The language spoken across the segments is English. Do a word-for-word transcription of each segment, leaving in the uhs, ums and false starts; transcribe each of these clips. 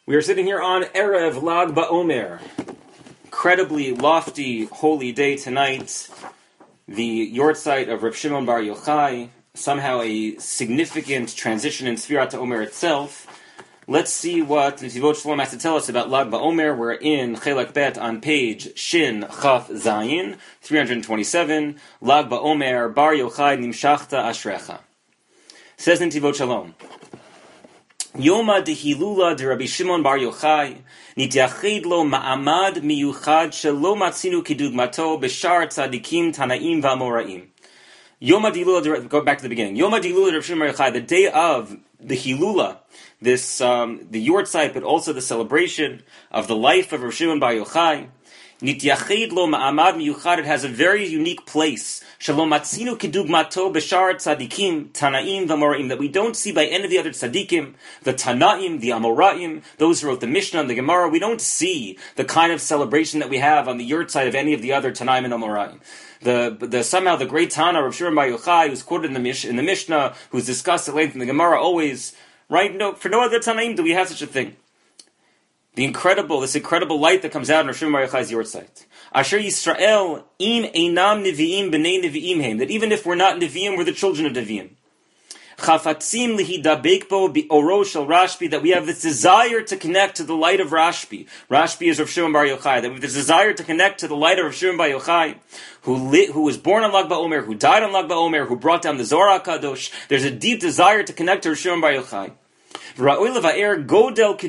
We are sitting here on Erev Lag BaOmer, incredibly lofty, holy day tonight. The Yortzeit of Reb Shimon Bar Yochai, somehow a significant transition in Sfirat HaOmer itself. Let's see what Netivot Shalom has to tell us about Lag BaOmer. We're in Chelak Bet on page Shin Chaf Zayin, three twenty-seven. Lag BaOmer Bar Yochai Nimshachta Ashrecha. Says Netivot Shalom. Yoma de Hilula de Rabbi Shimon Bar Yochai nityachid lo ma'amad miyuchad shelo matzinu kidugmato b'shar tzadikim tanaim v'amoraim. Yoma de Hilula, go back to the beginning. Yoma de Hilula de Rabbi Shimon Bar Yochai, the day of the Hilula, this um, the Yortzeit, but also the celebration of the life of Rabbi Shimon Bar Yochai. Nityachid lo ma'amad miyuchad, it has a very unique place. Shalom matzinu kidugmato b'shar tzadikim tanaim v'amoraim, that we don't see by any of the other tzadikim, the tanaim, the amoraim, those who wrote the Mishnah and the Gemara. We don't see the kind of celebration that we have on the Yortzeit of any of the other tanaim and amoraim. The, the somehow the great Tana Rav Shimon Bar Yochai, who's quoted in the, Mish, in the Mishnah, who's discussed at length in the Gemara, always right. No, for no other tanaim do we have such a thing. The incredible, this incredible light that comes out in Rav Shimon Bar Yochai's Yortzeit. Asher Yisrael im einam nevi'im b'nei nevi'im heim, that even if we're not nevi'im, we're the children of nevi'im. Chafatzim lihidabek bo bi'oro shel Rashbi, that we have this desire to connect to the light of Rashbi. Rashbi is Rav Shimon Bar Yochai. That we have this desire to connect to the light of Rav Shimon Bar Yochai, who lit, who was born on Lag BaOmer, who died on Lag BaOmer, who brought down the Zohar HaKadosh. There's a deep desire to connect to Rav Shimon Bar Yochai. We have to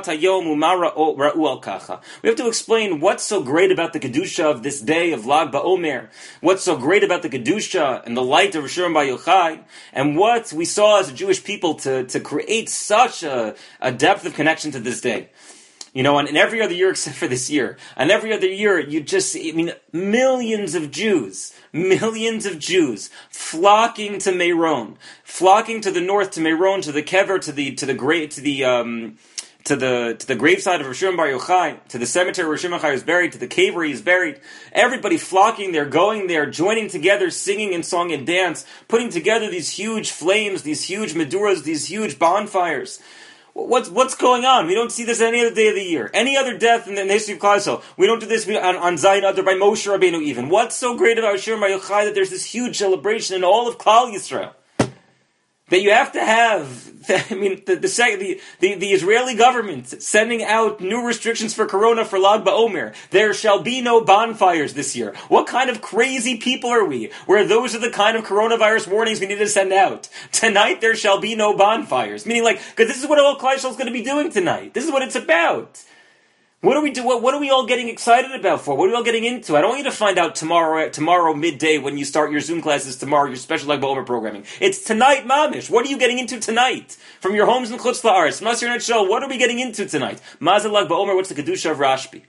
explain what's so great about the Kedusha of this day of Lag BaOmer, what's so great about the Kedusha and the light of Rav Shimon Bar Yochai, and what we saw as a Jewish people to, to create such a, a depth of connection to this day. You know, and, and every other year except for this year, and every other year, you just, I mean, millions of Jews, millions of Jews flocking to Meron, flocking to the north to Meron, to the Kever, to the to the great to the um to the to the graveside of Rav Shimon Bar Yochai, to the cemetery where Rav Shimon Bar Yochai is buried, to the cave where he is buried. Everybody flocking there, going there, joining together, singing in song and dance, putting together these huge flames, these huge meduras, these huge bonfires. What's what's going on? We don't see this any other day of the year. Any other death in the history of Klal Yisrael. We don't do this on, on Zayin Adar by Moshe Rabbeinu even. What's so great about Shimon Bar Yochai that there's this huge celebration in all of Klal Yisrael? That you have to have, I mean, the the, the the the Israeli government sending out new restrictions for Corona for Lag BaOmer. There shall be no bonfires this year. What kind of crazy people are we? Where those are the kind of coronavirus warnings we need to send out. Tonight there shall be no bonfires. Meaning, like, because this is what all Klal Yisrael is going to be doing tonight. This is what it's about. What are we do? What, what are we all getting excited about for? What are we all getting into? I don't want you to find out tomorrow, tomorrow midday when you start your Zoom classes tomorrow, your special Lag BaOmer programming. It's tonight, mamish. What are you getting into tonight? From your homes in Chutz La'aretz, Masir Net Shel, what are we getting into tonight? Mazel Lag BaOmer, what's the Kedusha of Rashbi?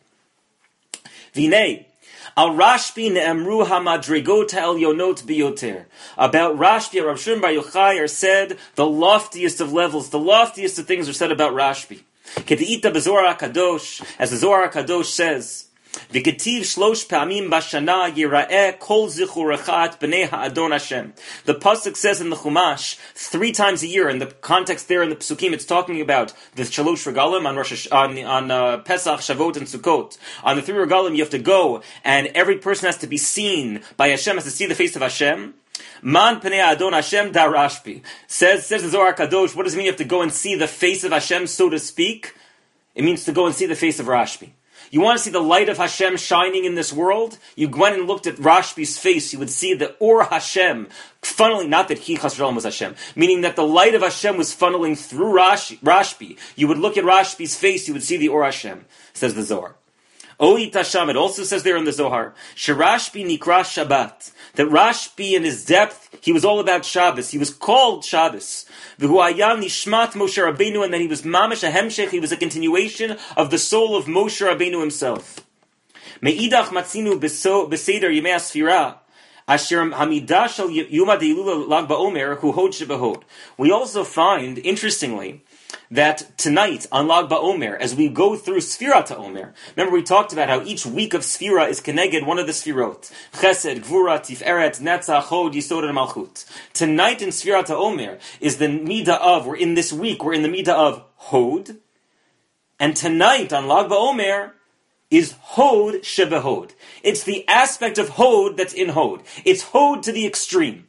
Vinei. Al Rashbi ne'emru hamadrigot ha'elyonot biyoter. About Rashbi, Rav Shimon Bar Yochai are said the loftiest of levels, the loftiest of things are said about Rashbi. K'te'ita b'Zohar HaKadosh, as the Zohar HaKadosh says, V'ketiv shlosh pa'amim b'shana yira'eh kol zichurechat b'nei ha'adon Hashem. The pasuk says in the Chumash three times a year. In the context there in the Psukim, it's talking about the Shalosh Regalim on Rosh on on uh, Pesach, Shavuot, and Sukkot. On the three Regalim, you have to go, and every person has to be seen by Hashem, has to see the face of Hashem. Man Pnei Adon Hashem da Rashbi. Says, says the Zohar Kadosh, what does it mean you have to go and see the face of Hashem, so to speak? It means to go and see the face of Rashbi. You want to see the light of Hashem shining in this world? You went and looked at Rashbi's face, you would see the Or Hashem funneling, not that he Chas V'Shalom was Hashem, meaning that the light of Hashem was funneling through Rashi, Rashbi. You would look at Rashbi's face, you would see the Or Hashem, says the Zohar. Oit Hashem, it also says there in the Zohar, Shirashbi Nikra Shabbat, that Rashbi in his depth, he was all about Shabbos. He was called Shabbos. V'hu hayam nishmat Moshe Rabbeinu, and then he was mamash a hemshech, he was a continuation of the soul of Moshe Rabbeinu himself. Me'idach matzinu b'seder yimei asfira, asher hamidah shel yuma de'ilula lag ba'omer hu hod shebehod. We also find, interestingly, that tonight on Lag BaOmer, as we go through Sfirat HaOmer, remember we talked about how each week of Sfira is connected one of the Sfirot. Chesed, Gvura, Tiferet, Netzach, Hod, Yisod, and Malchut. Tonight in Sfirat HaOmer is the Midah of, we're in this week, we're in the Midah of Hod, And tonight on Lag BaOmer is Hod Shebehod. It's the aspect of Hod that's in Hod. It's Hod to the extreme.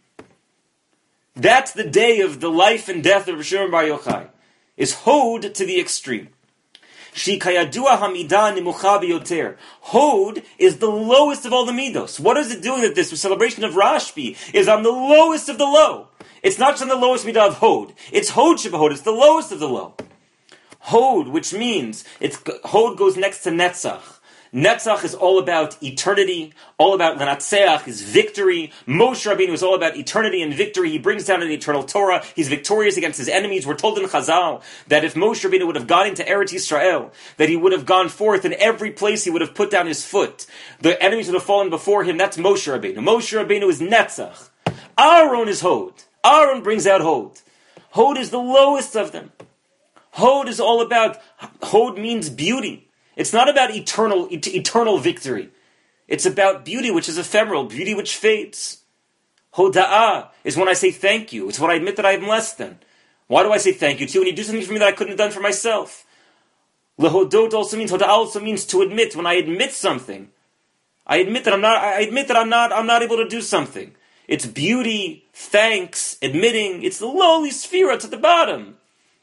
That's the day of the life and death of Rav Shimon Bar Yochai. Is Hod to the extreme. Shikayadua Hamida Nimucha Biyoter. Hod is the lowest of all the midos. What is it doing that this celebration of Rashbi is on the lowest of the low? It's not just on the lowest midah of Hod. It's Hod Shebehod. It's the lowest of the low. Hod, which means it's Hod goes next to Netzach. Netzach is all about eternity, all about Lenatzeach is victory. Moshe Rabbeinu is all about eternity and victory. He brings down an eternal Torah. He's victorious against his enemies. We're told in Chazal that if Moshe Rabbeinu would have gone into Eretz Yisrael, that he would have gone forth in every place he would have put down his foot. The enemies would have fallen before him. That's Moshe Rabbeinu. Moshe Rabbeinu is Netzach. Aaron is Hod. Aaron brings out Hod. Hod is the lowest of them. Hod is all about, Hod means beauty. It's not about eternal et- eternal victory. It's about beauty which is ephemeral, beauty which fades. Hoda'ah is when I say thank you. It's when I admit that I am less than. Why do I say thank you to you when you do something for me that I couldn't have done for myself? Lehodot also means, Hoda'ah also means to admit. When I admit something, I admit that I'm not, I admit that I'm not, I'm not able to do something. It's beauty, thanks, admitting. It's the lowly sphere at the bottom.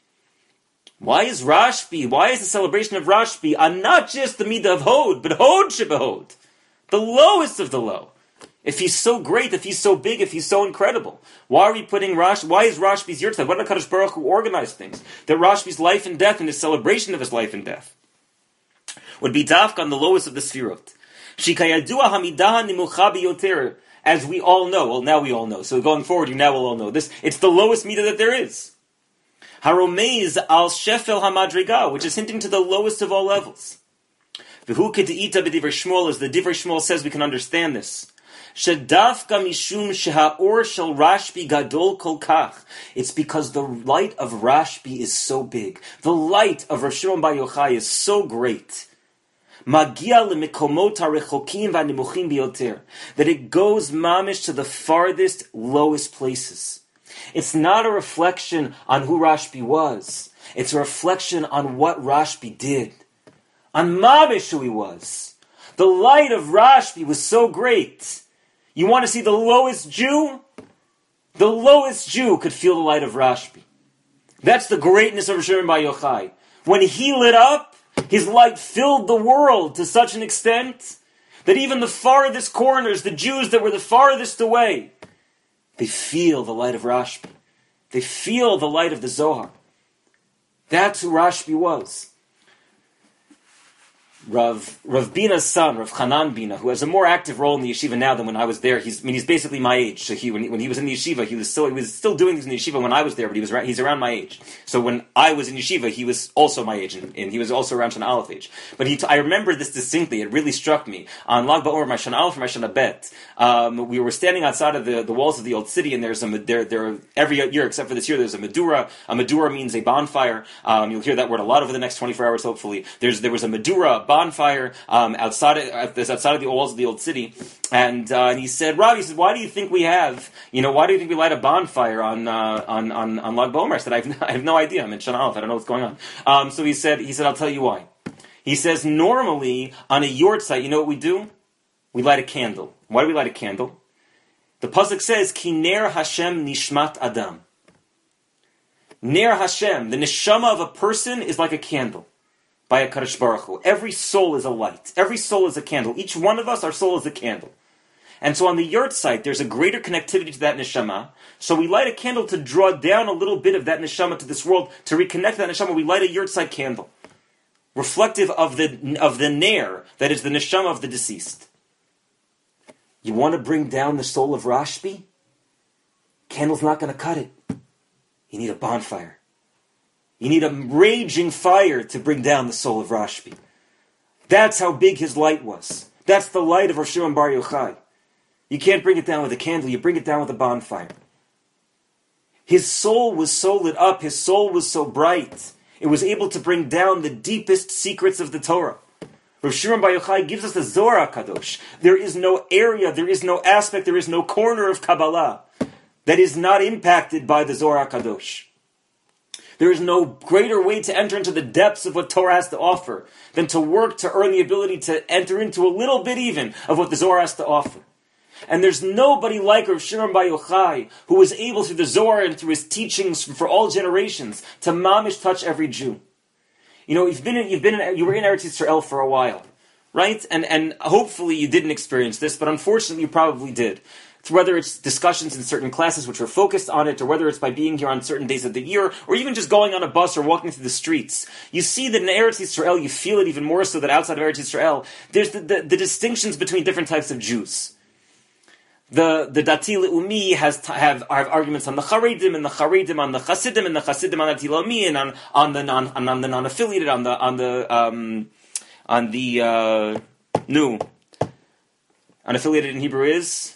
Why is Rashbi, why is the celebration of Rashbi on not just the midah of Hod, but Hod Shebehod, the lowest of the low? If he's so great, if he's so big, if he's so incredible, why are we putting Rash? Why is Rashbi's yurtzeit? Why did HaKadosh Baruch Hu organize things? That Rashbi's life and death and his celebration of his life and death would be dafka on the lowest of the sfirot. Shikayadua hamidah nimucha biyoter, as we all know. Well, now we all know. So going forward, you now will all know this. It's the lowest midah that there is. Haromeiz al shefel hamadriga, which is hinting to the lowest of all levels. V'hu k'de'ita b'divrei Shmuel, as the Divrei Shmuel says, we can understand this. Shedafka mishum shehaor shel Rashbi gadol kol kach. It's because the light of Rashbi is so big. The light of Rav Shimon Bar Yochai is so great. Magia lemikomot harechokim v'animuchim biyoter, that it goes mamish to the farthest, lowest places. It's not a reflection on who Rashbi was. It's a reflection on what Rashbi did. On mamish who he was. The light of Rashbi was so great. You want to see the lowest Jew? The lowest Jew could feel the light of Rashbi. That's the greatness of Rav Shimon Bar Yochai. When he lit up, his light filled the world to such an extent that even the farthest corners, the Jews that were the farthest away, they feel the light of Rashbi. They feel the light of the Zohar. That's who Rashbi was. Rav, Rav Bina's son, Rav Chanan Bina, who has a more active role in the yeshiva now than when I was there. He's, I mean, he's basically my age. So he, when, he, when he was in the yeshiva, he was still he was still doing things in the yeshiva when I was there, but he was he's around my age. So when I was in yeshiva, he was also my age, and, and he was also around Shana Aleph age. But he, t- I remember this distinctly. It really struck me on Lag BaOmer, my Shana Aleph, my Shana Bet. Um, we were standing outside of the, the walls of the old city, and there's a there there every year except for this year, there's a Medura. A Medura means a bonfire. Um, you'll hear that word a lot over the next twenty-four hours, hopefully. There's there was a Medura, a bonfire. Um, outside of, outside of the walls of the old city, and, uh, and he said, Rob, he said, why do you think we have, you know, why do you think we light a bonfire on uh, on on on Lag BaOmer? I said, I have, no, I have no idea. I'm in Shana Aleph. I don't know what's going on. Um, so he said, he said, I'll tell you why. He says, normally on a yurtzeit, you know what we do? We light a candle. Why do we light a candle? The pasuk says, Ki ner Hashem nishmat adam. Ner Hashem, the neshama of a person is like a candle. By a HaKadosh Baruch Hu. Every soul is a light. Every soul is a candle. Each one of us, our soul is a candle. And so on the yurtzeit, there's a greater connectivity to that neshama. So we light a candle to draw down a little bit of that neshama to this world, to reconnect that neshama. We light a yurtzeit candle, reflective of the of the ner, that is the neshama of the deceased. You want to bring down the soul of Rashbi? Candle's not going to cut it. You need a bonfire. You need a raging fire to bring down the soul of Rashbi. That's how big his light was. That's the light of Rav Shimon Bar Yochai. You can't bring it down with a candle, you bring it down with a bonfire. His soul was so lit up, his soul was so bright, it was able to bring down the deepest secrets of the Torah. Rav Shimon Bar Yochai gives us the Zohar HaKadosh. There is no area, there is no aspect, there is no corner of Kabbalah that is not impacted by the Zohar HaKadosh. There is no greater way to enter into the depths of what Torah has to offer than to work to earn the ability to enter into a little bit even of what the Zohar has to offer. And there's nobody like Rav Shimon Bar Yochai who was able through the Zohar and through his teachings for all generations to mamish touch every Jew. You know, you've been in, you've been in, you were in Eretz Yisrael for a while, right? And and hopefully you didn't experience this, but unfortunately you probably did. Whether it's discussions in certain classes which are focused on it, or whether it's by being here on certain days of the year, or even just going on a bus or walking through the streets, you see that in Eretz Yisrael, you feel it even more so than outside of Eretz Yisrael. There's the, the, the distinctions between different types of Jews. The the Dati Le'umi has t- have, have arguments on the Charedim and the Charedim on the Chasidim and the Chasidim on Dati Le'umi and on on the non on, on the non-affiliated on the on the um on the uh, new unaffiliated in Hebrew is.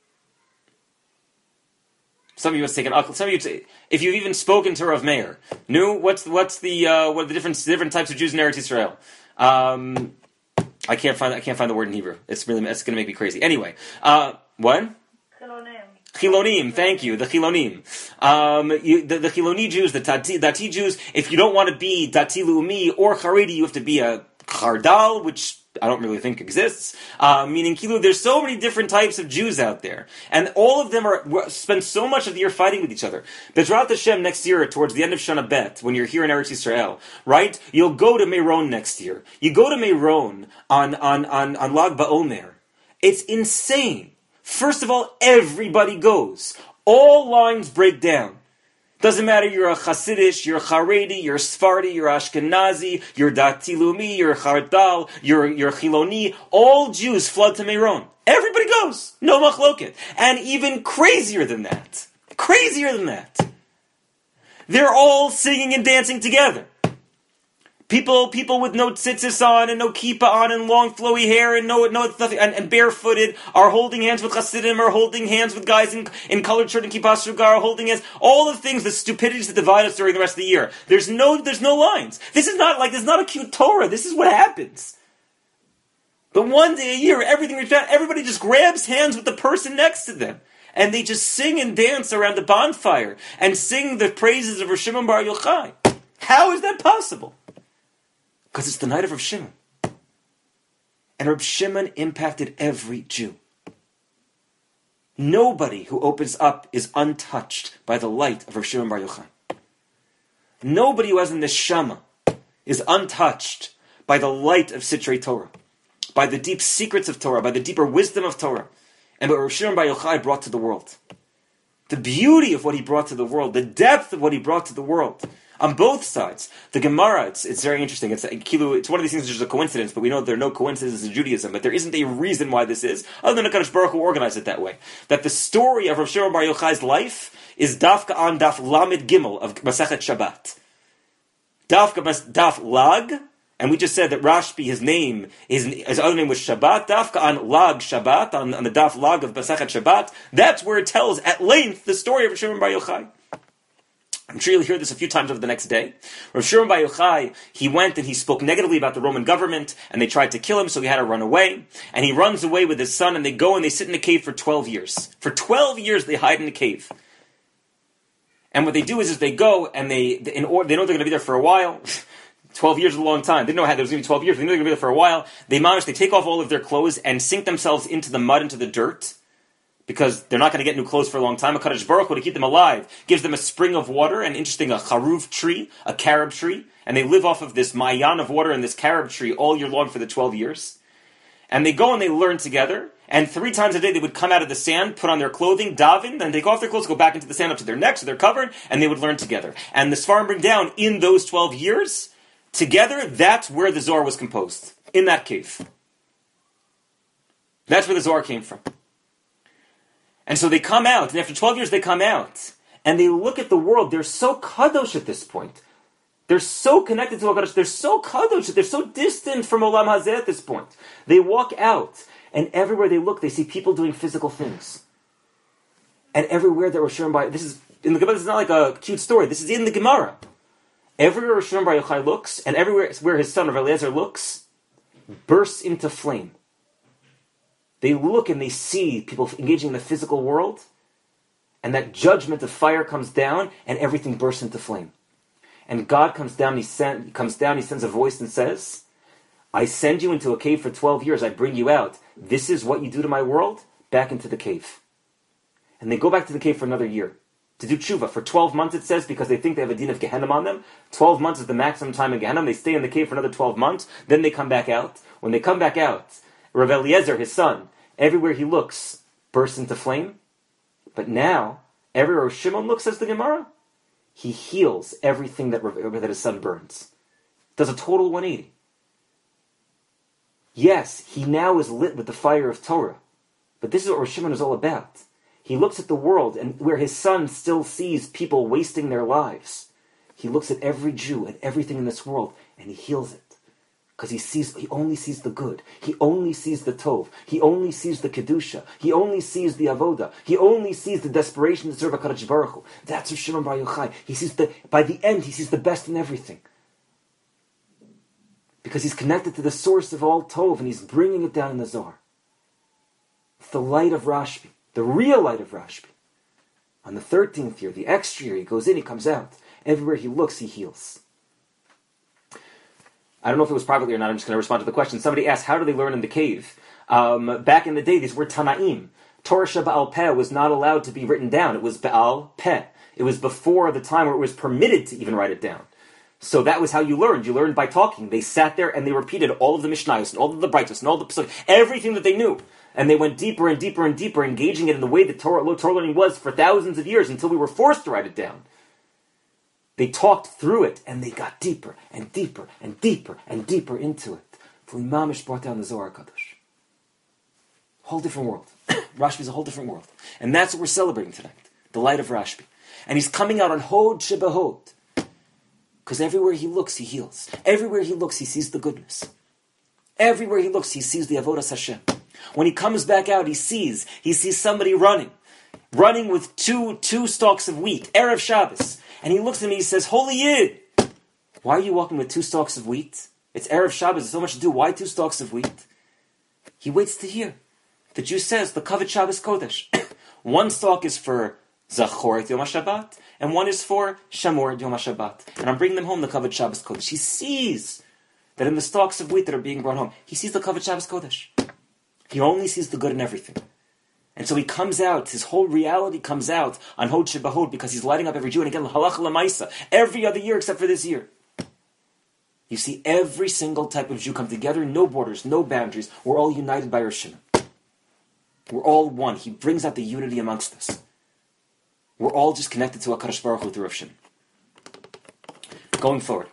Some of you have taken. Some of you, t- if you've even spoken to Rav Meir, new. What's what's the uh, what are the different different types of Jews in Eretz Yisrael? Um, I can't find I can't find the word in Hebrew. It's really it's going to make me crazy. Anyway, uh, what? Chilonim. Chilonim. Thank you. The Chilonim. Um, you, the, the Chiloni Jews, the Dati, Dati Jews. If you don't want to be Dati Leumi or Haredi, you have to be a Chardal, which I don't really think exists, uh, meaning Kilu, there's so many different types of Jews out there, and all of them are spend so much of the year fighting with each other. Bezrat Hashem next year, towards the end of Shana Bet, when you're here in Eretz Yisrael, right, you'll go to Meron next year. You go to Meron on, on, on, on Lag BaOmer. It's insane. First of all, everybody goes. All lines break down. Doesn't matter, you're a Hasidish, you're a Haredi, you're a Sephardi, you're Ashkenazi, you're Dati Leumi, you're Chardal, you're, you're Chiloni. All Jews flood to Meron. Everybody goes. No machloket. And even crazier than that. Crazier than that. They're all singing and dancing together. People, people with no tzitzis on and no kippah on and long flowy hair and no, no nothing and, and barefooted are holding hands with Hasidim, are holding hands with guys in, in colored shirt and kippah sruga, are holding hands. All the things, the stupidities that divide us during the rest of the year. There's no, there's no lines. This is not like, this is not a cute Torah. This is what happens. But one day a year, everything, everybody just grabs hands with the person next to them. And they just sing and dance around the bonfire and sing the praises of Rav Shimon Bar Yochai. How is that possible? Because it's the night of Rav Shimon. And Rav Shimon impacted every Jew. Nobody who opens up is untouched by the light of Rav Shimon Bar Yochai. Nobody who has a neshama is untouched by the light of Sitrei Torah, by the deep secrets of Torah, by the deeper wisdom of Torah, and what Rav Shimon Bar Yochai brought to the world. The beauty of what he brought to the world, the depth of what he brought to the world. On both sides. The Gemara, it's, it's very interesting. It's, it's one of these things which is a coincidence, but we know that there are no coincidences in Judaism, but there isn't a reason why this is, other than HaKadosh Baruch Hu organized it that way. That the story of Rav Shimon Bar Yochai's life is Dafka on Daf Lamed Gimel of Masechet Shabbat. Dafka Daf Lag, and we just said that Rashbi, his name, his, his other name was Shabbat. Dafka on Lag Shabbat, on, on the Daf Lag of Masechet Shabbat. That's where it tells at length the story of Rav Shimon Bar Yochai. I'm sure you'll hear this a few times over the next day. Rav Shimon Bar Yochai, he went and he spoke negatively about the Roman government, and they tried to kill him, so he had to run away. And he runs away with his son, and they go and they sit in a cave for twelve years. For twelve years, they hide in a cave. And what they do is, is they go, and they in order, they know they're going to be there for a while. twelve years is a long time. They didn't know how there was going to be twelve years. They knew they were going to be there for a while. They manage, they take off all of their clothes and sink themselves into the mud, into the dirt, because they're not going to get new clothes for a long time. HaKadosh Baruch Hu, to keep them alive, gives them a spring of water, and interesting, a charuv tree, a carob tree, and they live off of this mayan of water and this carob tree all year long for the twelve years. And they go and they learn together, and three times a day they would come out of the sand, put on their clothing, daven, then take off their clothes, go back into the sand up to their necks, so they're covered, and they would learn together. And the Sfarim bring down, in those twelve years, together, that's where the Zohar was composed, in that cave. That's where the Zohar came from. And so they come out, and after twelve years they come out, and they look at the world. They're so kadosh at this point. They're so connected to HaKadosh. They're so kadosh. They're so distant from Olam Hazeh at this point. They walk out, and everywhere they look, they see people doing physical things. And everywhere that Rosh Hashanah, this is in the Gemara. This is not like a cute story. This is in the Gemara. Everywhere Rosh Hashanah Bar Yochai looks, and everywhere where his son Rav Eliezer looks, bursts into flame. They look and they see people engaging in the physical world, and that judgment of fire comes down, and everything bursts into flame. And God comes down, he send, comes down, he sends a voice and says, I send you into a cave for twelve years, I bring you out. This is what you do to my world? Back into the cave. And they go back to the cave for another year. To do tshuva. For twelve months it says, because they think they have a din of Gehenna on them. twelve months is the maximum time in Gehenna. They stay in the cave for another twelve months. Then they come back out. When they come back out, Rav Eliezer, his son, everywhere he looks, bursts into flame. But now, everywhere Shimon looks, says the Gemara, he heals everything that, that his son burns. Does a total one eighty. Yes, he now is lit with the fire of Torah. But this is what Rosh Shimon is all about. He looks at the world, and where his son still sees people wasting their lives, he looks at every Jew and everything in this world, and he heals it. Because he sees, he only sees the good. He only sees the Tov. He only sees the Kedusha. He only sees the Avoda. He only sees the desperation to serve HaKadosh Baruch Hu. That's Rav Shimon Bar Yochai. He sees the, by the end, he sees the best in everything. Because he's connected to the source of all Tov, and he's bringing it down in the Zohar. It's the light of Rashbi. The real light of Rashbi. On the thirteenth year, the extra year, he goes in, he comes out. Everywhere he looks, he heals. I don't know if it was privately or not, I'm just going to respond to the question. Somebody asked, how do they learn in the cave? Um, back in the day, these were Tanaim. Torah Sheba'al Peh was not allowed to be written down. It was Ba'al Peh. It was before the time where it was permitted to even write it down. So that was how you learned. You learned by talking. They sat there and they repeated all of the Mishnayos and all of the Braitos and all the Pesach, everything that they knew. And they went deeper and deeper and deeper, engaging it in the way that Torah, Torah learning was for thousands of years until we were forced to write it down. They talked through it, and they got deeper and deeper and deeper and deeper into it. Till Imamish brought down the Zohar Kadosh. Whole different world. Rashbi is a whole different world. And that's what we're celebrating tonight. The light of Rashbi. And he's coming out on Hod Shebahod. Because everywhere he looks, he heals. Everywhere he looks, he sees the goodness. Everywhere he looks, he sees the Avodas Hashem. When he comes back out, he sees, he sees somebody running. Running with two, two stalks of wheat. Erev Shabbos. And he looks at me and he says, Holy Yid! Why are you walking with two stalks of wheat? It's Erev Shabbos, there's so much to do. Why two stalks of wheat? He waits to hear. The Jew says, the Kavod Shabbos Kodesh. One stalk is for Zachor et Yom HaShabbat, and one is for Shamor et Yom HaShabbat. And I'm bringing them home, the Kavod Shabbos Kodesh. He sees that in the stalks of wheat that are being brought home, he sees the Kavod Shabbos Kodesh. He only sees the good in everything. And so he comes out, his whole reality comes out on Hod Shebahod because he's lighting up every Jew. And again, Halacha L'maisa, every other year except for this year. You see every single type of Jew come together, no borders, no boundaries. We're all united by Rosh Hashanah. We're all one. He brings out the unity amongst us. We're all just connected to HaKadosh Baruch Hu through Rosh Hashanah. Going forward.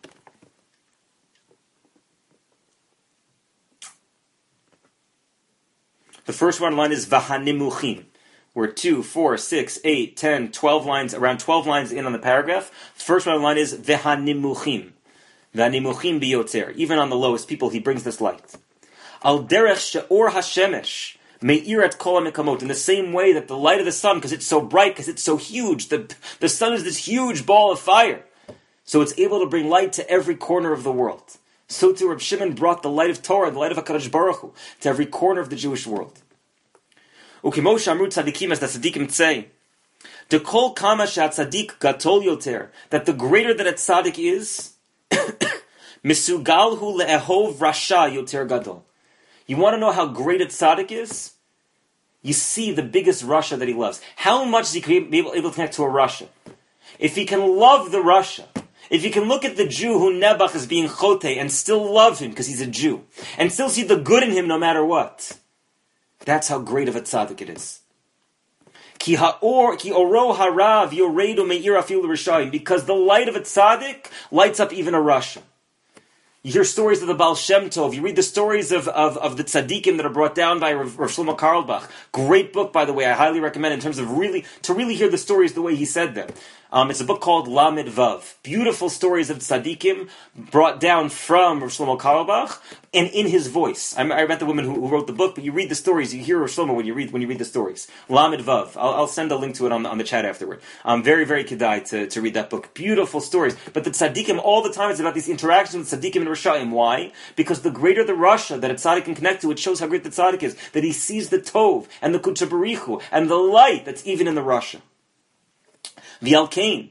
The first one line is V'hanimuchim. We're two, four, six, eight, ten, twelve lines, around twelve lines in on the paragraph. The first one line is V'hanimuchim. V'hanimuchim biyoter. Even on the lowest people, he brings this light. Al derech she'or hashemesh me'ir et kol ha'mekamot. In the same way that the light of the sun, because it's so bright, because it's so huge, the, the sun is this huge ball of fire. So it's able to bring light to every corner of the world. So too, Reb Shimon brought the light of Torah, the light of HaKadosh Baruch Hu, to every corner of the Jewish world. Ukimo shamru tzadikim, as the tzadikim say, de kol kama she'atzadik gatol yoter, that the greater that a tzadik is, misugalhu le'ehov rasha yoter gadol. You want to know how great a tzaddik is? You see the biggest Rasha that he loves. How much is he be able, able to connect to a Rasha? If he can love the Rasha, if you can look at the Jew who Nebuch is being chote and still love him because he's a Jew, and still see the good in him no matter what, that's how great of a tzaddik it is. Ki ha'or, ki oro harav yoredu me'ir afil rishayim, because the light of a tzaddik lights up even a Rasha. You hear stories of the Baal Shem Tov. You read the stories of, of, of the tzaddikim that are brought down by Rav, Rav Shlomo Carlebach. Great book, by the way. I highly recommend in terms of really, to really hear the stories the way he said them. Um, it's a book called Lamed Vav. Beautiful stories of tzaddikim brought down from Rav Shlomo Carlebach and in his voice. I, I met the woman who, who wrote the book, but you read the stories, you hear Rav Shlomo when you read when you read the stories. Lamed Vav. I'll, I'll send a link to it on the, on the chat afterward. Um, very, very kedai to, to read that book. Beautiful stories. But the tzaddikim, all the time, it's about these interactions with tzaddikim and Rasha'im. Why? Because the greater the Rasha that a tzaddik can connect to, it shows how great the tzaddik is. That he sees the Tov and the Kutsha Barichu and the light that's even in the Rasha. V'alkein,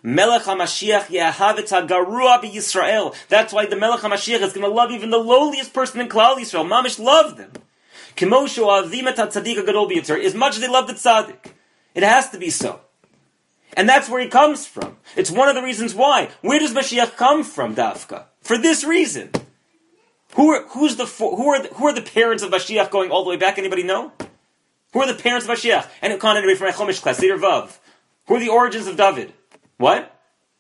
Melech HaMashiach ye'ahav et hagarua b'Yisrael. That's why the Melech HaMashiach is going to love even the lowliest person in Klal Yisrael. Mamish love them. Kimoshu avim et hatzadik hagadol b'Yitzur. As much as they love the tzaddik. It has to be so. And that's where he comes from. It's one of the reasons why. Where does Mashiach come from, Dafka? For this reason. Who are, who's the, who are the, who are the parents of Mashiach going all the way back? Anybody know? Who are the parents of Mashiach? And can't anybody from my Chumash class, Seder Vav. Who are the origins of David? What?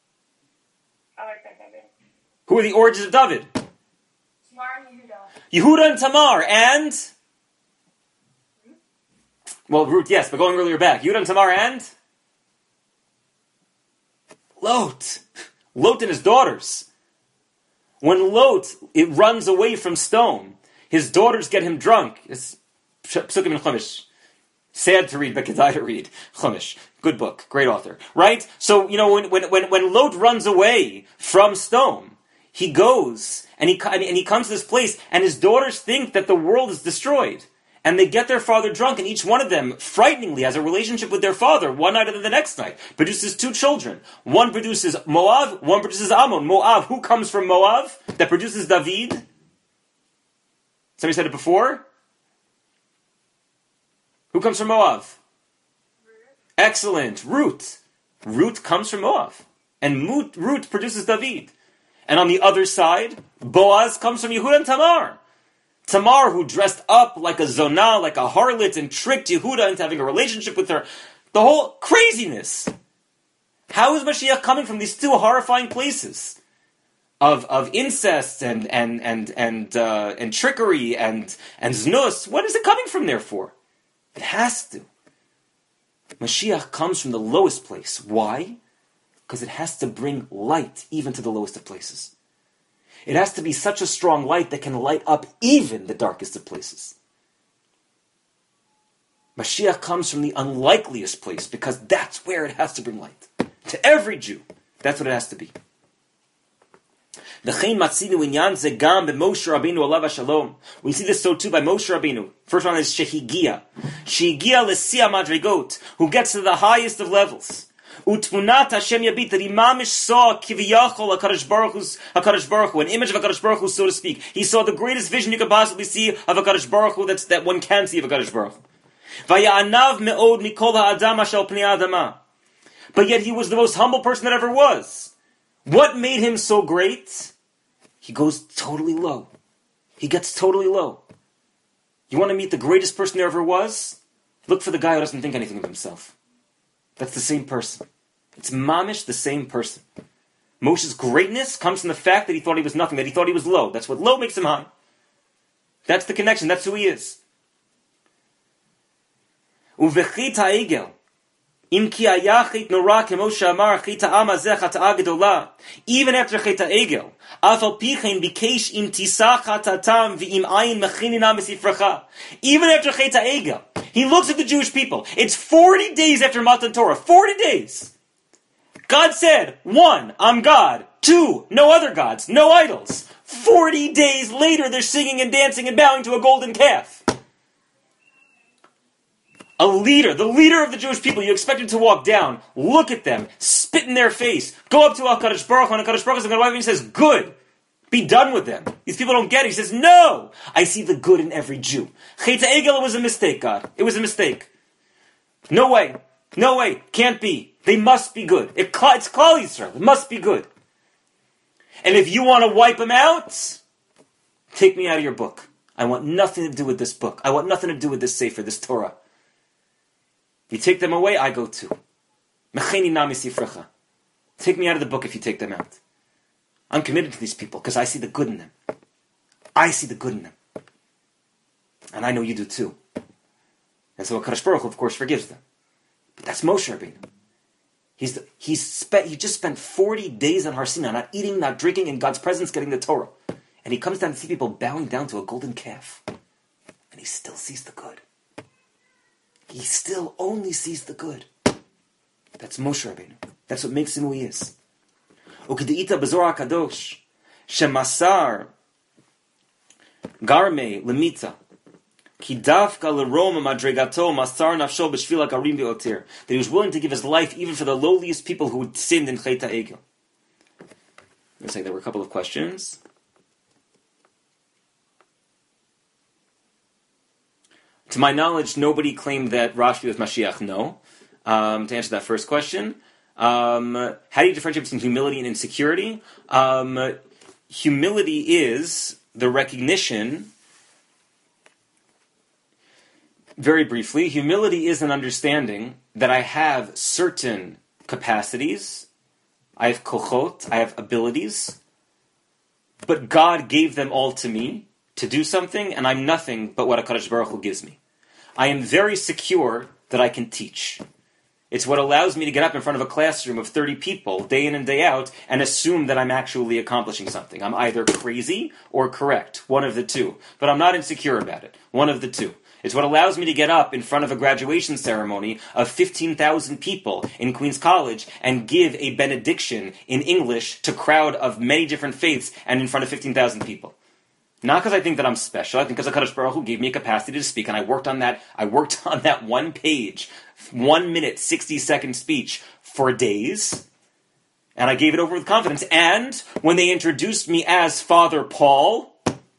Who are the origins of David? Tamar and Yehuda. Yehuda and Tamar, and? Well, Ruth, yes, but going earlier back. Yehuda and Tamar and? Lot. Lot and his daughters. When Lot, it runs away from stone, his daughters get him drunk. It's Psukim in Chumash. Sad to read, but kedai to read. Chumash. Good book. Great author. Right? So, you know, when, when, when, when Lot runs away from stone, he goes, and he, and he comes to this place, and his daughters think that the world is destroyed. And they get their father drunk, and each one of them, frighteningly, has a relationship with their father, one night and the next night. Produces two children. One produces Moab, one produces Ammon. Moab, who comes from Moab? That produces David? Somebody said it before? Who comes from Moab? Ruth. Excellent. Ruth. Ruth comes from Moab. And Ruth produces David. And on the other side, Boaz comes from Yehuda and Tamar. Tamar, who dressed up like a zonah, like a harlot, and tricked Yehuda into having a relationship with her. The whole craziness. How is Mashiach coming from these two horrifying places of of incest and and and and uh, and trickery and and znus? What is it coming from there for? It has to. Mashiach comes from the lowest place. Why? Because it has to bring light even to the lowest of places. It has to be such a strong light that can light up even the darkest of places. Mashiach comes from the unlikeliest place because that's where it has to bring light. To every Jew, that's what it has to be. We see this so too by Moshe Rabbeinu. First one is Shehigia. Shehigia l'sia madrigot, who gets to the highest of levels. Utmunat Hashem Yabit, that he mamish saw Kiviyachol HaKadosh Baruch Hu's HaKadosh Baruch Hu, an image of HaKadosh Baruch Hu, so to speak. He saw the greatest vision you could possibly see of HaKadosh Baruch Hu, that's, that one can see of HaKadosh Baruch Hu. Vaya'anav me'od mikol ha'adam ashal pnei adama. But yet he was the most humble person that ever was. What made him so great? He goes totally low. He gets totally low. You want to meet the greatest person there ever was? Look for the guy who doesn't think anything of himself. That's the same person. It's mamish the same person. Moshe's greatness comes from the fact that he thought he was nothing, that he thought he was low. That's what low makes him high. That's the connection. That's who he is. Uvechit ha'egel. Im ki ayachit nora kemoshe amar chit ha'am hazeh chata'a gedola. Even after chit ha'egel, afal pichein bikesh im tisach hatatam v'im ayin mechinina mesifracha. Even after chit ha'egel, he looks at the Jewish people. It's forty days after Matan Torah. forty days. God said, one, I'm God. Two, no other gods, no idols. forty days later, they're singing and dancing and bowing to a golden calf. A leader, the leader of the Jewish people, you expect him to walk down, look at them, spit in their face, go up to HaKadosh Baruch Hu, and HaKadosh Baruch Hu is going to wipe him and says, good. Be done with them. These people don't get it. He says, no! I see the good in every Jew. Chet HaEgel was a mistake, God. It was a mistake. No way. No way. Can't be. They must be good. It, it's Klal Yisrael. It must be good. And if you want to wipe them out, take me out of your book. I want nothing to do with this book. I want nothing to do with this Sefer, this Torah. You take them away, I go too. Mecheni nami sifrecha. Take me out of the book if you take them out. I'm committed to these people because I see the good in them. I see the good in them. And I know you do too. And so HaKadosh Baruch Hu, of course, forgives them. But that's Moshe Rabbeinu. He's the, he's spent, he just spent forty days on Har Sinai, not eating, not drinking, in God's presence, getting the Torah. And he comes down to see people bowing down to a golden calf. And he still sees the good. He still only sees the good. That's Moshe Rabbeinu. That's what makes him who he is. Ukedeita b'Zohar HaKadosh, shemasar garme lemita, That he was willing to give his life even for the lowliest people who had sinned in Chet HaEgel. Let's say there were a couple of questions. To my knowledge, nobody claimed that Rashbi was Mashiach. No. Um, to answer that first question, um, how do you differentiate between humility and insecurity? Um, humility is the recognition. Very briefly, humility is an understanding that I have certain capacities, I have kochot, I have abilities, but God gave them all to me to do something, and I'm nothing but what HaKadosh Baruch Hu gives me. I am very secure that I can teach. It's what allows me to get up in front of a classroom of thirty people, day in and day out, and assume that I'm actually accomplishing something. I'm either crazy or correct, one of the two. But I'm not insecure about it, one of the two. It's what allows me to get up in front of a graduation ceremony of fifteen thousand people in Queens College and give a benediction in English to a crowd of many different faiths and in front of fifteen thousand people. Not because I think that I'm special, I think because HaKadosh Baruch Hu gave me a capacity to speak, and I worked on that, I worked on that one page, one minute, sixty second speech for days, and I gave it over with confidence, and when they introduced me as Father Paul,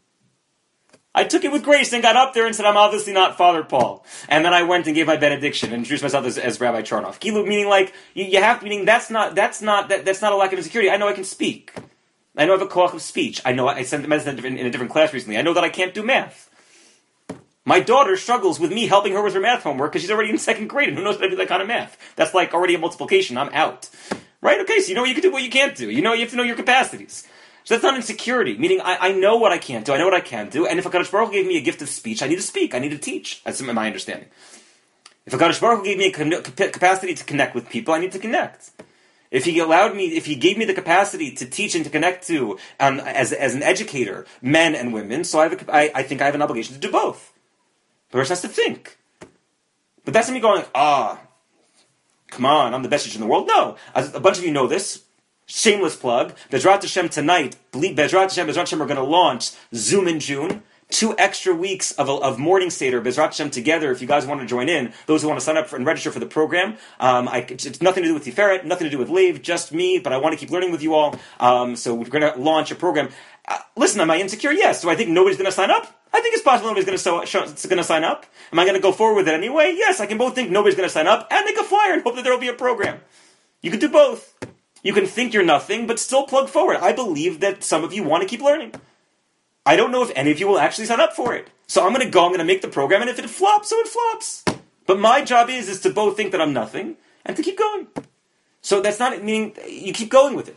I took it with grace and got up there and said, I'm obviously not Father Paul. And then I went and gave my benediction and introduced myself as, as Rabbi Charnoff. Gilu, meaning like, you, you have, meaning that's not, that's not, that, that's not a lack of insecurity. I know I can speak. I know I have a koach of speech. I know I sent the medicine in a different class recently. I know that I can't do math. My daughter struggles with me helping her with her math homework because she's already in second grade and who knows how to do that kind of math. That's like already a multiplication. I'm out. Right? Okay, so you know what you can do, what you can't do. You know, you have to know your capacities. So that's not insecurity, meaning I, I know what I can't do, I know what I can do, and if HaKadosh Baruch Hu gave me a gift of speech, I need to speak, I need to teach. That's my understanding. If HaKadosh Baruch Hu gave me a capacity to connect with people, I need to connect. If He allowed me, if He gave me the capacity to teach and to connect to, um, as as an educator, men and women, so I, have a, I, I think I have an obligation to do both. The person has to think. But that's not me going, ah, oh, come on, I'm the best teacher in the world. No, as a bunch of you know this. Shameless plug. Bezrat Hashem tonight, Bezrat Hashem, Bezrat Hashem, we're going to launch Zoom in June. Two extra weeks of, of morning Seder, Bezrat Hashem together, if you guys want to join in, those who want to sign up for, and register for the program. Um, I, it's nothing to do with Tiferet, nothing to do with Lev, just me, but I want to keep learning with you all. Um, so we're going to launch a program. Uh, listen, am I insecure? Yes. Do I think nobody's going to sign up? I think it's possible nobody's going to, so, show, going to sign up. Am I going to go forward with it anyway? Yes, I can both think nobody's going to sign up and make a flyer and hope that there will be a program. You can do both. You can think you're nothing, but still plug forward. I believe that some of you want to keep learning. I don't know if any of you will actually sign up for it. So I'm going to go, I'm going to make the program, and if it flops, so it flops. But my job is, is to both think that I'm nothing, and to keep going. So that's not, meaning, you keep going with it.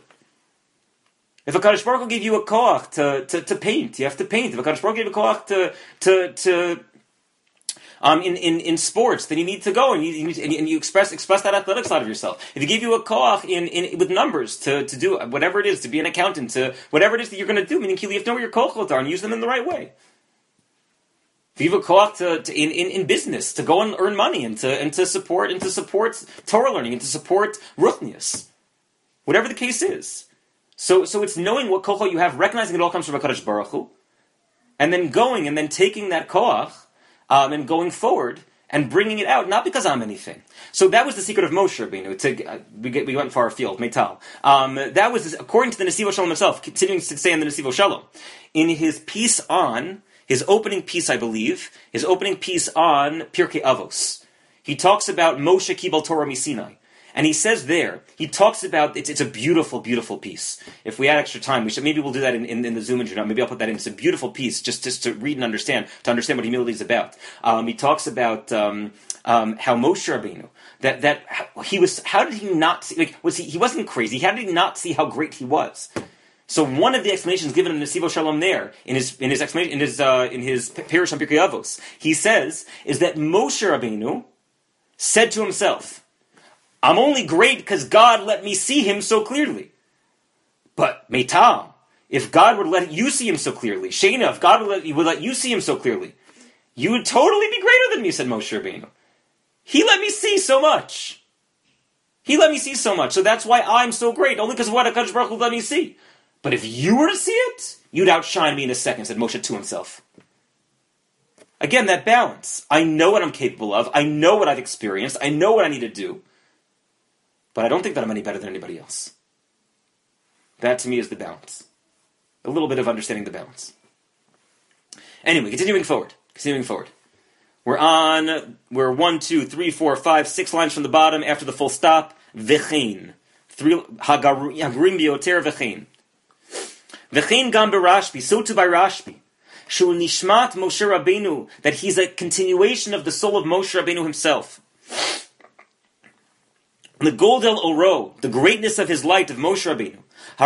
If a HaKadosh Baruch Hu gave you a koach to, to, to paint, you have to paint. If a HaKadosh Baruch Hu gave you a koach to, to, to, Um, in, in, in sports, then you need to go and you, you need to, and you express express that athletic side of yourself. If he gave you a koach in, in with numbers to, to do whatever it is, to be an accountant, to whatever it is that you're going to do, meaning you have to know where your koachot are and use them in the right way. If you have a koach to, to in, in, in business, to go and earn money and to and to support and to support Torah learning and to support ruchnius, whatever the case is. So so it's knowing what koachot you have, recognizing it all comes from HaKadosh Baruch Hu, and then going and then taking that koach. Um, and going forward and bringing it out, not because I'm anything. So that was the secret of Moshe Rabbeinu. To, uh, we, get, we went far afield, Meital. Um, that was, according to the Nesivo Shalom himself, continuing to say in the Nesivo Shalom, in his piece on, his opening piece, I believe, his opening piece on Pirkei Avos, he talks about Moshe Kibal Torah Misinai. And he says there, he talks about, it's, it's a beautiful, beautiful piece. If we had extra time, we should, maybe we'll do that in, in, in the Zoom interview. Maybe I'll put that in. It's a beautiful piece, just, just to read and understand, to understand what humility is about. Um, he talks about um, um, how Moshe Rabbeinu, that, that how he was, how did he not see, like, was he, he wasn't crazy, how did he not see how great he was? So one of the explanations given in Nesivo Shalom there, in his, in his explanation, in his, uh, in his Perush on Pirkei Avos, he says, is that Moshe Rabbeinu said to himself, I'm only great because God let me see him so clearly. But, Meital, if God would let you see him so clearly, Shana, if God would let, would let you see him so clearly, you would totally be greater than me, said Moshe Rabbeinu. He let me see so much. He let me see so much, so that's why I'm so great, only because of what HaKadosh Baruch Hu let me see. But if you were to see it, you'd outshine me in a second, said Moshe to himself. Again, that balance. I know what I'm capable of. I know what I've experienced. I know what I need to do. But I don't think that I'm any better than anybody else. That, to me, is the balance. A little bit of understanding the balance. Anyway, continuing forward. Continuing forward. We're on, we're one, two, three, four, five, six lines from the bottom after the full stop. V'chein. Three, hagarim bioter v'chein. V'chein gam berashbi. So too by Rashbi. Shul nishmat Moshe Rabbeinu. That he's a continuation of the soul of Moshe Rabbeinu himself. The Goldel Oro, the greatness of his light of Moshe Rabbeinu.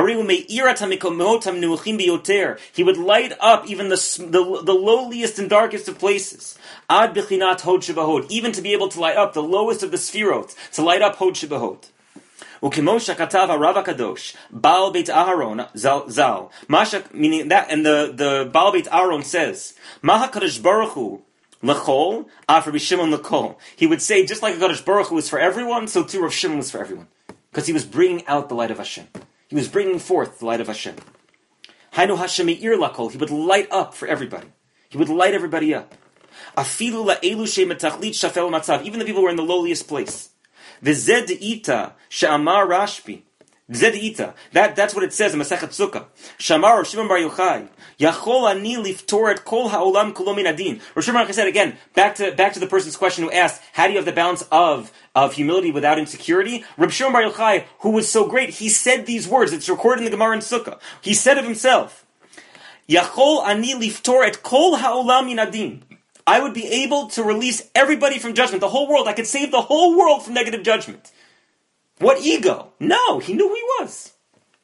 He would light up even the, the, the lowliest and darkest of places. Ad bichinat hod shebahod, even to be able to light up the lowest of the sphirot, to light up hod shebahod. Ukemosha katav harav kadosh Baal Beit Aharon zal zal. Masha, meaning that, and the the Baal Beit Aharon says, Maha Kadosh Baruch Hu L'chol, af Rabbi Shimon l'kol. He would say, just like Kadosh Baruch Hu is for everyone, so too Rav Shimon was for everyone, because he was bringing out the light of Hashem. He was bringing forth the light of Hashem. Hainu Hashem me'ir lakol. He would light up for everybody. He would light everybody up. Afilu la'elu she'metachlit shafel matzav. Even the people who were in the lowliest place. V'zed de'ita she'amar Rashbi. V'zed de'ita. That, that's what it says in Masechet Sukkah. Shamar Rav Shimon Bar Yochai. Yachol ani liftor et kol ha'olam kulo min adin. Rav Shimon Bar Yochai said again, back to, back to the person's question who asked, how do you have the balance of of humility without insecurity? Reb Shimon Bar Yochai, who was so great, he said these words. It's recorded in the Gemara in Sukkah. He said of himself, Yachol ani liftor et kol ha'olam min adin. I would be able to release everybody from judgment, the whole world. I could save the whole world from negative judgment. What ego? No, he knew who he was.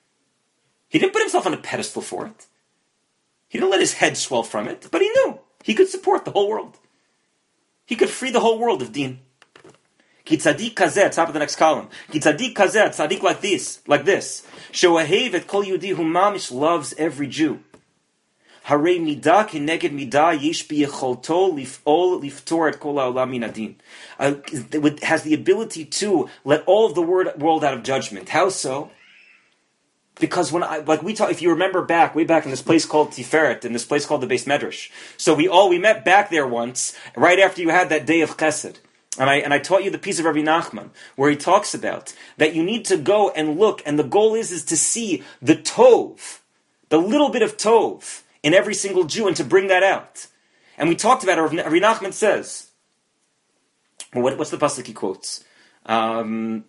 He didn't put himself on a pedestal for it. He didn't let his head swell from it, but he knew he could support the whole world. He could free the whole world of Din. Ki tzadik kazeh, top of the next column. Ki tzadik kazeh, tzadik like this, like this. She'ohev et kol Yehudi who mamish loves every Jew. Harei midah keneged midah yesh biyecholto lif'ol liftor et kol ha'olam min adin. Has the ability to let all of the world out of judgment. How so? Because when I, like we talk, if you remember back, way back in this place called Tiferet, in this place called the Beis Medrash. So we all, we met back there once, right after you had that day of Chesed. And I, and I taught you the piece of Rabbi Nachman, where he talks about that you need to go and look, and the goal is, is to see the Tov, the little bit of Tov in every single Jew, and to bring that out. And we talked about it, Rabbi Nachman says, well, what, what's the pasuk he quotes? Um,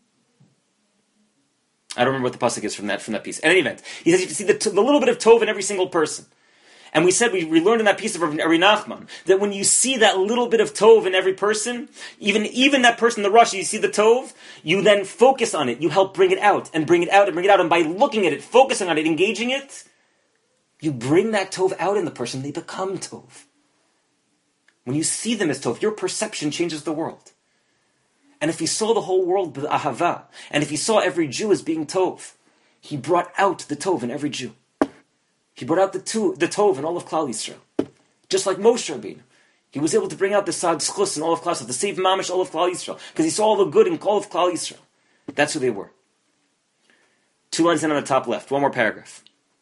I don't remember what the pasuk is from that from that piece. In any event, he says you can see the, the little bit of tov in every single person. And we said, we, we learned in that piece of Rabbi Nachman, that when you see that little bit of tov in every person, even, even that person, the Rashi, you see the tov, you then focus on it, you help bring it out, and bring it out, and bring it out, and by looking at it, focusing on it, engaging it, you bring that tov out in the person, they become tov. When you see them as tov, your perception changes the world. And if he saw the whole world with ahava, and if he saw every Jew as being tov, he brought out the tov in every Jew. He brought out the, to, the tov in all of Klal Yisrael. Just like Moshe Rabbeinu. He was able to bring out the sad schus in all of Klal Yisrael, to save mamish all of Klal Yisrael, because he saw all the good in all of Klal Yisrael. That's who they were. Two lines in on the top left, one more paragraph.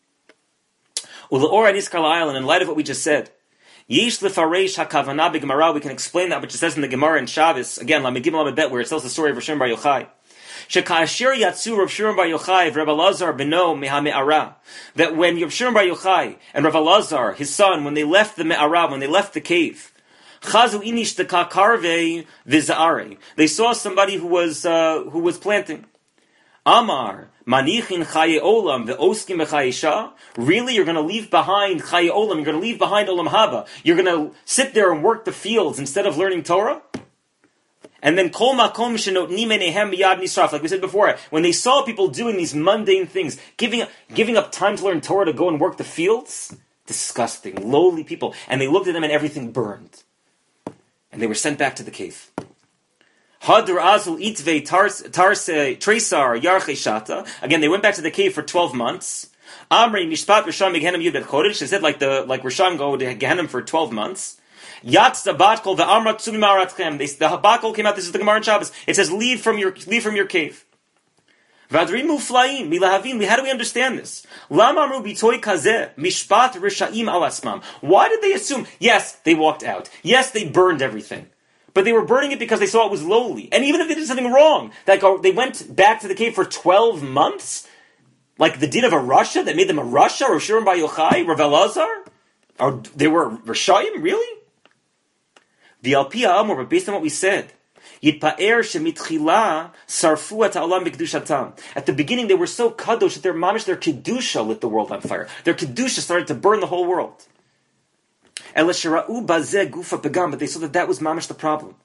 Ule'or anis Carlisle, and in light of what we just said, Yish lefareish hakavana b'Gemara. We can explain that, which it says in the Gemara in Shabbos again, Lamed Gimel Lamed Bet, where it tells the story of Rav Shimon Bar Yochai. Sheka'ashir yatsu Rav Shimon Bar Yochai v'Rav Elazar beno mehame'ara. That when Rav Shimon Bar Yochai and Rav Elazar, his son, when they left the me'ara, when they left the cave, chazu inish deka karvei v'za'are. They saw somebody who was uh, who was planting. Amar manichin chaye olam ve'oskim b'chayesha. Really, you're going to leave behind chaye olam. You're going to leave behind olam haba. You're going to sit there and work the fields instead of learning Torah. And then kol makom shenotnim enehem miyad nisraf. Like we said before, when they saw people doing these mundane things, giving giving up time to learn Torah to go and work the fields, disgusting, lowly people. And they looked at them and everything burned. And they were sent back to the cave. Hadr azul itvei tarse tresar yarche shata. Again, they went back to the cave for twelve months. Amri mishpat rishon megehenim yud bet chodesh. They said like the like Rishon go to Gehenim for twelve months. Yatz the batkol the amrat tsumi maratchem. The batkol came out. This is the Gemara in Shabbos. It says leave from your leave from your cave. Vadrim muflaim milahavim. How do we understand this? Lama amru bitoy kazeh mishpat rishaim al asmam. Why did they assume? Yes, they walked out. Yes, they burned everything. But they were burning it because they saw it was lowly. And even if they did something wrong, like they went back to the cave for twelve months, like the din of a Rasha that made them a Rasha, or Shurim Bar Yochai, Rav Elazar, or they were Rashayim, really? The Alpia Amor, but based on what we said, Yitpa'er shemitchila sarfu et ha'olam b'kedushatam. At the beginning, they were so kadosh that their mamish, their kedusha lit the world on fire. Their kedusha started to burn the whole world. But they saw that that was mamish the problem.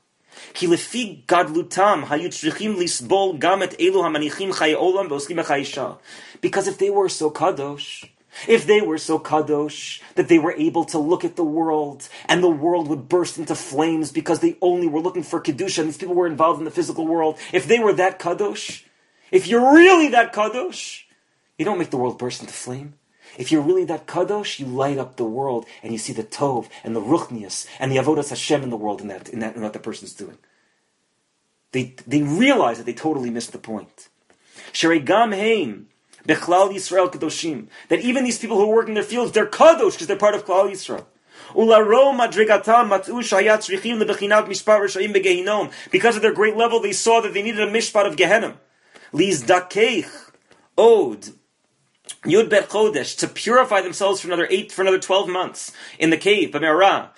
Because if they were so kadosh, if they were so kadosh that they were able to look at the world and the world would burst into flames because they only were looking for kedusha and these people were involved in the physical world, if they were that kadosh, if you're really that kadosh, you don't make the world burst into flame. If you're really that kadosh, you light up the world and you see the tov and the ruchnius and the avodas Hashem in the world in that in that in what the person's doing. They they realize that they totally missed the point. Sherei gam heim bechlal Yisrael kadoshim. That even these people who work in their fields, they're kadosh because they're part of Klal Yisrael. Ularo madrigatam matzu shayat tzrichim lebechinat mishpat rishayim begehinom. Because of their great level, they saw that they needed a mishpat of Gehenna. Liz dakeich od. Yud Bet Chodesh, to purify themselves for another eight, for another twelve months in the cave, B'merah,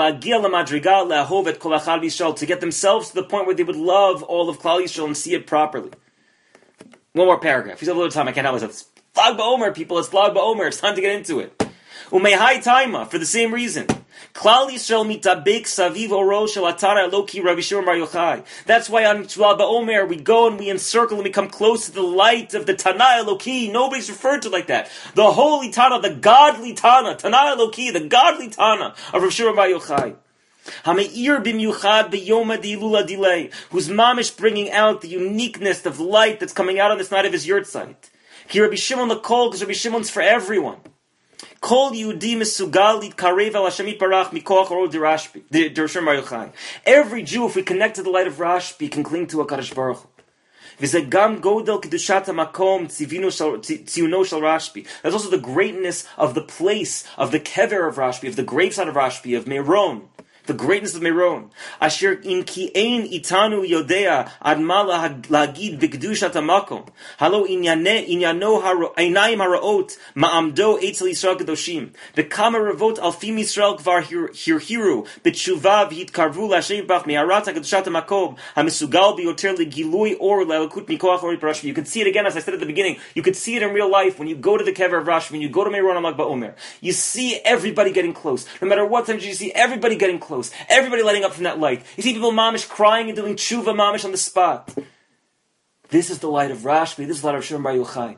to get themselves to the point where they would love all of Klal Yisrael and see it properly. One more paragraph. He's a little time. I can't help myself. It's Lag BaOmer, people. It's Lag BaOmer. It's time to get into it. Umehai Taima, for the same reason. Klal Yisrael mitabek saviv oro shel atara Eloki Rabbi Shimon Bar Yochai. That's why on Lag BaOmer we go and we encircle and we come close to the light of the Tana Eloki. Nobody's referred to like that. The holy Tana, the godly Tana, Tana Eloki, the godly Tana of Rabbi Shimon Bar Yochai. Hameir b'myuchad b'yoma d'ilula delay, who's mamish bringing out the uniqueness of light that's coming out on this night of his yurtzeit. Ki Rabbi Shimon l'kol, because Rabbi Shimon's for everyone. Kol Yehudi mesugal litkarev al Hashem yitbarach mikoach oro d'Rashbi d'Rashim Bar Yochai. Every Jew, if we connect to the light of Rashbi, can cling to HaKadosh Baruch Hu. V'zeh gam godel kedushat hamakom tziyuno shel Rashbi. That's also the greatness of the place of the kever of Rashbi, of the gravesite of Rashbi, of Meron. The greatness of Meron. Asher in ki ein itanu yodea ad ma lagid b'kedushat hamakom. Halo inyane inyano einayim haraot ma'amdo etzel Yisrael kadoshim. V'kama revot alfim Yisrael kvar hirhiru b'tshuva v'yitkarvu l'Hashem yitbarach me'arat ha'kedushat hamakom ha'mesugal b'yoter legilui or le'elokut mikoach ori Rashbi. You can see it again, as I said at the beginning. You can see it in real life when you go to the kever of Rashbi, when you go to Meron on Lag BaOmer. You see everybody getting close. No matter what time you see everybody getting close. Everybody lighting up from that light. You see people mamish crying and doing tshuva mamish on the spot. This is the light of Rashbi. This is the light of Shimon Bar Yochai.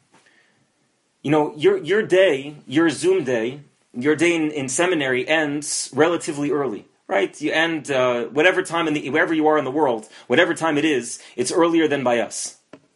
You know, your your day, your Zoom day, your day in, in seminary ends relatively early, right? You end uh, whatever time in the wherever you are in the world, whatever time it is, it's earlier than by us.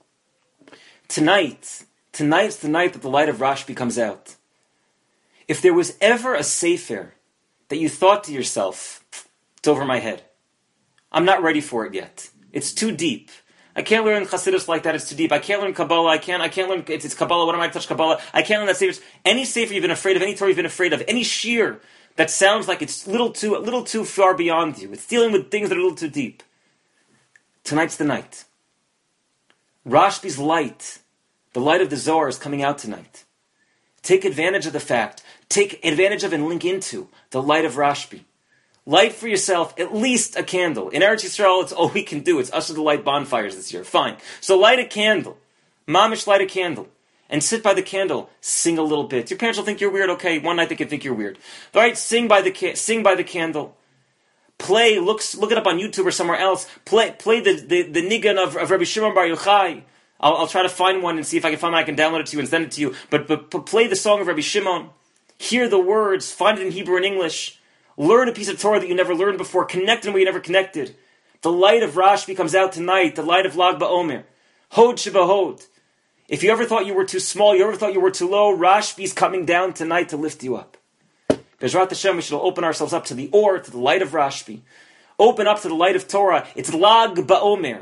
Tonight, tonight's the night that the light of Rashbi comes out. If there was ever a sefer that you thought to yourself, it's over my head. I'm not ready for it yet. It's too deep. I can't learn Chassidus like that. It's too deep. I can't learn Kabbalah. I can't. I can't learn. It's, it's Kabbalah. What am I to touch Kabbalah? I can't learn that sefer. Any sefer you've been afraid of, any Torah you've been afraid of, any shir that sounds like it's little too, a little too far beyond you. It's dealing with things that are a little too deep. Tonight's the night. Rashbi's light, the light of the Zohar, is coming out tonight. Take advantage of the fact. Take advantage of and link into the light of Rashbi. Light for yourself at least a candle. In Eretz Yisrael, it's all we can do. It's us to light bonfires this year. Fine. So light a candle. Mamish, light a candle. And sit by the candle. Sing a little bit. Your parents will think you're weird. Okay, one night they can think you're weird. All right, sing by the ca- sing by the candle. Play. Look look it up on YouTube or somewhere else. Play play the the, the niggun of, of Rabbi Shimon Bar Yochai. I'll, I'll try to find one and see if I can find one. I can download it to you and send it to you. But but, but play the song of Rabbi Shimon. Hear the words, find it in Hebrew and English. Learn a piece of Torah that you never learned before. Connect in a way you never connected. The light of Rashbi comes out tonight. The light of Lag BaOmer. Hod Shebahod. If you ever thought you were too small, you ever thought you were too low, Rashbi's coming down tonight to lift you up. Bezrat Hashem, we should open ourselves up to the Or, to the light of Rashbi. Open up to the light of Torah. It's Lag BaOmer.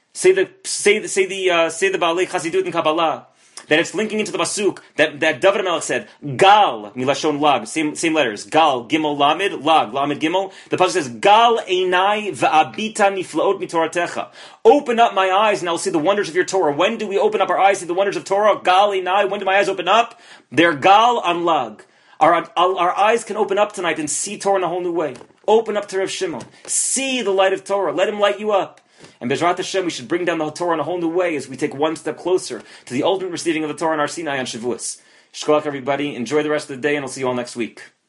Say the say the say the uh, say the Baalei Chassidut and Kabbalah that it's linking into the pasuk that that David Melech said Gal milashon lag, same same letters, Gal Gimel Lamed lag Lamed Gimel. The pasuk says Gal einai va'abita niflaot mitoratecha. Open up my eyes and I'll see the wonders of your Torah. When do we open up our eyes to see the wonders of Torah? Gal einai. When do my eyes open up? They're Gal on lag. Our, our, our eyes can open up tonight and see Torah in a whole new way. Open up to Rav Shimon. See the light of Torah. Let him light you up. And Bezrat Hashem, we should bring down the Torah in a whole new way as we take one step closer to the ultimate receiving of the Torah in our Sinai on Shavuos. Shkolach, everybody. Enjoy the rest of the day, and I'll see you all next week.